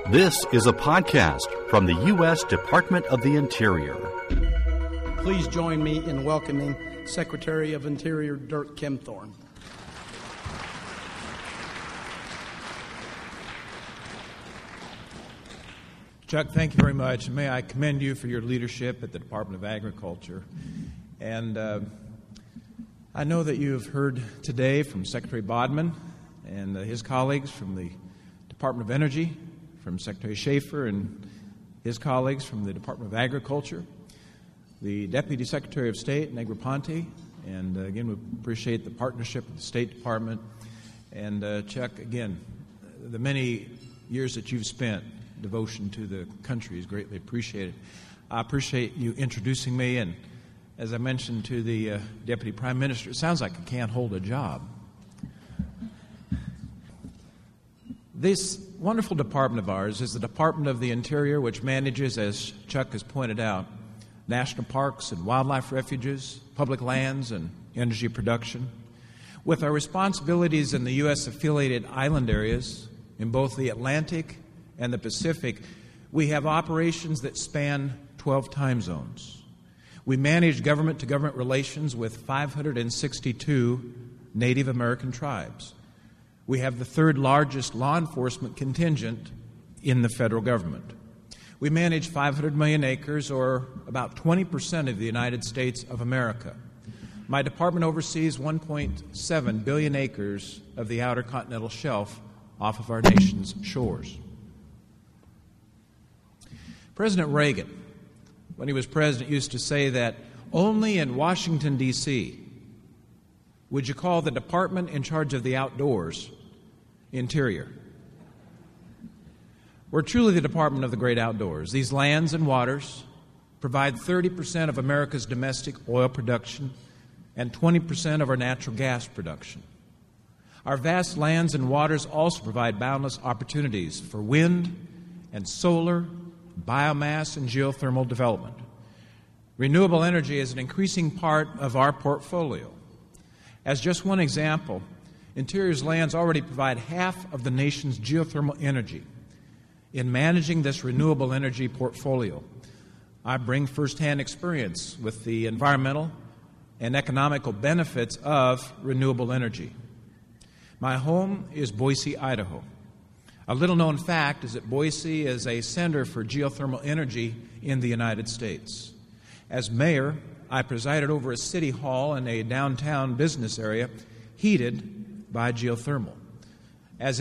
This is a podcast from the U.S. Department of the Interior. Please join me in welcoming Secretary of Interior Dirk Kempthorne. Chuck, thank you very much. May I commend you for your leadership at the Department of Agriculture. And I know that you have heard today from Secretary Bodman and his colleagues from the Department of Energy, from Secretary Schaefer and his colleagues from the Department of Agriculture, the Deputy Secretary of State, Negroponte, and again, we appreciate the partnership with the State Department. And Chuck, again, the many years that you've spent, devotion to the country is greatly appreciated. I appreciate you introducing me, and as I mentioned to the Deputy Prime Minister, it sounds like I can't hold a job. This wonderful department of ours is the Department of the Interior, which manages, as Chuck has pointed out, national parks and wildlife refuges, public lands, and energy production. With our responsibilities in the U.S. affiliated island areas in both the Atlantic and the Pacific, we have operations that span 12 time zones. We manage government-to-government relations with 562 Native American tribes. We have the third largest law enforcement contingent in the federal government. We manage 500 million acres, or about 20% of the United States of America. My department oversees 1.7 billion acres of the outer continental shelf off of our nation's shores. President Reagan, when he was president, used to say that only in Washington, D.C., would you call the department in charge of the outdoors Interior. We're truly the Department of the Great Outdoors. These lands and waters provide 30% of America's domestic oil production and 20% of our natural gas production. Our vast lands and waters also provide boundless opportunities for wind and solar, biomass, and geothermal development. Renewable energy is an increasing part of our portfolio. As just one example, Interior's lands already provide half of the nation's geothermal energy. In managing this renewable energy portfolio, I bring firsthand experience with the environmental and economical benefits of renewable energy. My home is Boise, Idaho. A little-known fact is that Boise is a center for geothermal energy in the United States. As mayor, I presided over a city hall in a downtown business area heated by geothermal. As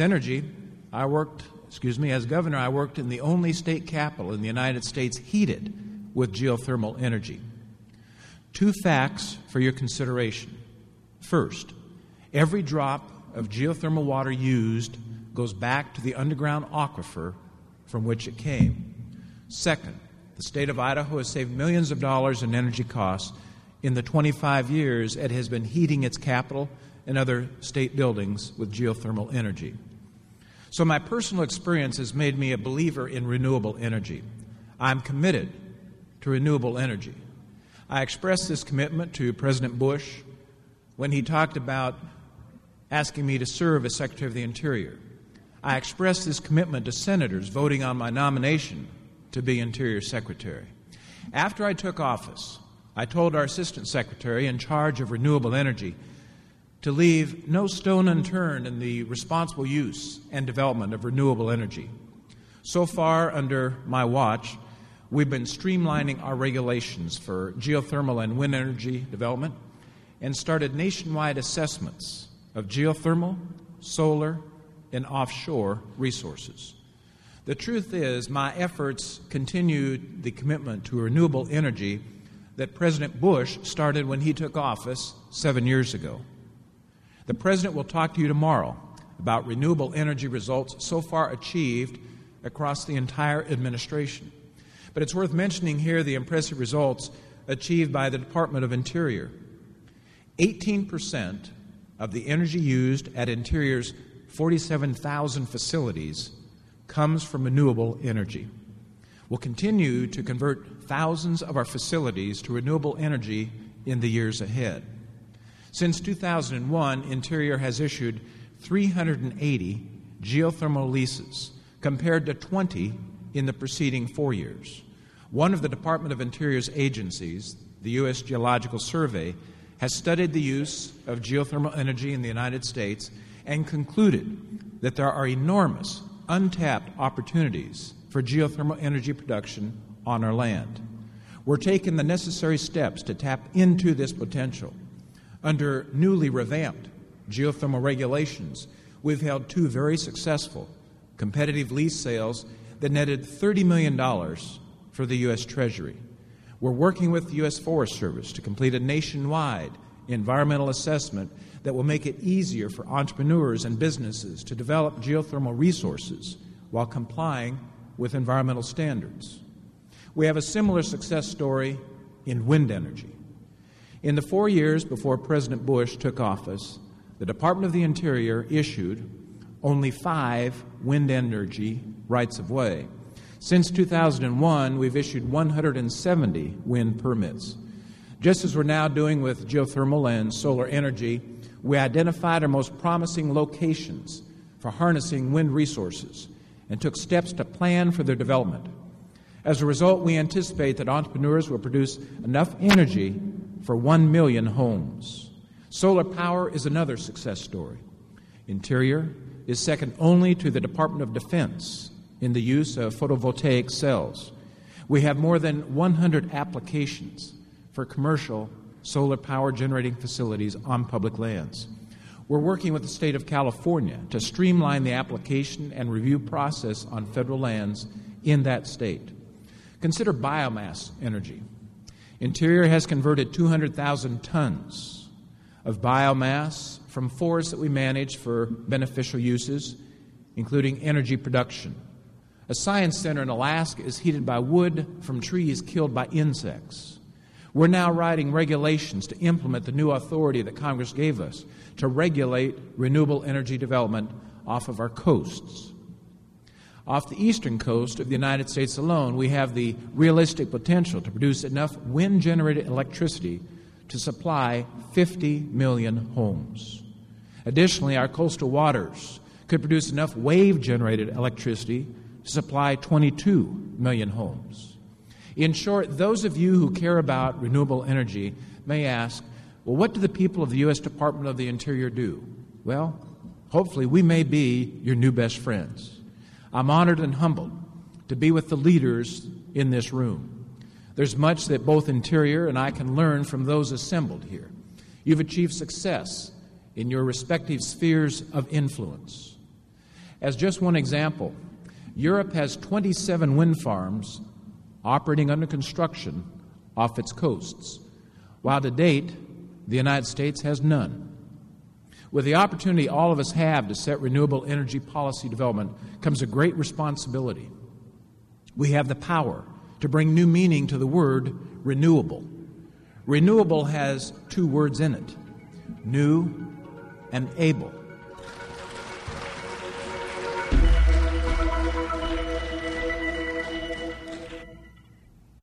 governor, I worked in the only state capital in the United States heated with geothermal energy. Two facts for your consideration. First, every drop of geothermal water used goes back to the underground aquifer from which it came. Second, the state of Idaho has saved millions of dollars in energy costs in the 25 years it has been heating its capital and other state buildings with geothermal energy. So my personal experience has made me a believer in renewable energy. I'm committed to renewable energy. I expressed this commitment to President Bush when he talked about asking me to serve as Secretary of the Interior. I expressed this commitment to senators voting on my nomination to be Interior Secretary. After I took office, I told our Assistant Secretary in charge of renewable energy to leave no stone unturned in the responsible use and development of renewable energy. So far, under my watch, we've been streamlining our regulations for geothermal and wind energy development and started nationwide assessments of geothermal, solar, and offshore resources. The truth is, my efforts continue the commitment to renewable energy that President Bush started when he took office 7 years ago. The President will talk to you tomorrow about renewable energy results so far achieved across the entire administration. But it's worth mentioning here the impressive results achieved by the Department of Interior. 18% of the energy used at Interior's 47,000 facilities comes from renewable energy. We'll continue to convert thousands of our facilities to renewable energy in the years ahead. Since 2001, Interior has issued 380 geothermal leases compared to 20 in the preceding 4 years. One of the Department of Interior's agencies, the U.S. Geological Survey, has studied the use of geothermal energy in the United States and concluded that there are enormous untapped opportunities for geothermal energy production on our land. We're taking the necessary steps to tap into this potential. Under newly revamped geothermal regulations, we've held 2 very successful competitive lease sales that netted $30 million for the U.S. Treasury. We're working with the U.S. Forest Service to complete a nationwide environmental assessment that will make it easier for entrepreneurs and businesses to develop geothermal resources while complying with environmental standards. We have a similar success story in wind energy. In the 4 years before President Bush took office, the Department of the Interior issued only 5 wind energy rights of way. Since 2001, we've issued 170 wind permits. Just as we're now doing with geothermal and solar energy, we identified our most promising locations for harnessing wind resources and took steps to plan for their development. As a result, we anticipate that entrepreneurs will produce enough energy for 1 million homes. Solar power is another success story. Interior is second only to the Department of Defense in the use of photovoltaic cells. We have more than 100 applications for commercial solar power generating facilities on public lands. We're working with the state of California to streamline the application and review process on federal lands in that state. Consider biomass energy. Interior has converted 200,000 tons of biomass from forests that we manage for beneficial uses, including energy production. A science center in Alaska is heated by wood from trees killed by insects. We're now writing regulations to implement the new authority that Congress gave us to regulate renewable energy development off of our coasts. Off the eastern coast of the United States alone, we have the realistic potential to produce enough wind-generated electricity to supply 50 million homes. Additionally, our coastal waters could produce enough wave-generated electricity to supply 22 million homes. In short, those of you who care about renewable energy may ask, well, what do the people of the U.S. Department of the Interior do? Well, hopefully we may be your new best friends. I'm honored and humbled to be with the leaders in this room. There's much that both Interior and I can learn from those assembled here. You've achieved success in your respective spheres of influence. As just one example, Europe has 27 wind farms operating under construction off its coasts, while to date, the United States has none. With the opportunity all of us have to set renewable energy policy development comes a great responsibility. We have the power to bring new meaning to the word renewable. Renewable has 2 words in it, new and able.